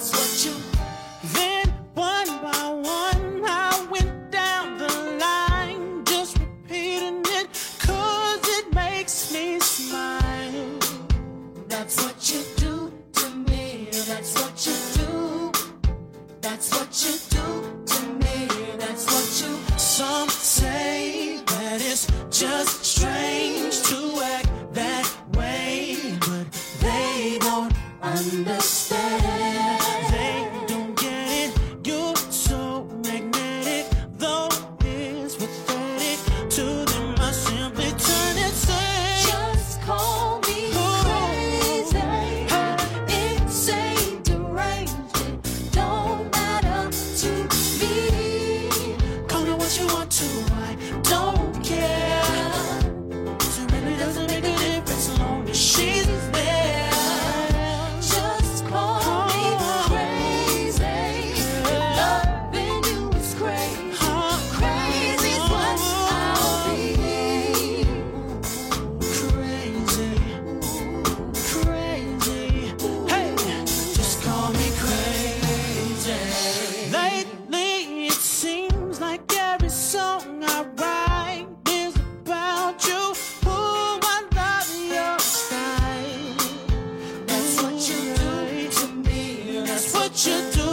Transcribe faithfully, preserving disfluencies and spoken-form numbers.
That's what you. Then one by one I went down the line, just repeating it, cause it makes me smile. That's what you do to me. That's what you do. That's what you do to me. That's what you. Some say that it's just strange to act that way, but they don't understand. They don't get it. You're so magnetic, though it's pathetic. To them I simply turn and say, Just call me crazy, insane, deranged. It don't matter to me. call me what you want to, I don't care. It really doesn't make a difference as long as she's there. Just call me crazy. Loving you is crazy. Crazy's what I'll be. Crazy, crazy. Hey, just call me crazy. Lately, it seems like every song I write is about you. Ooh, I love your style. That's what you do to me. That's what you do.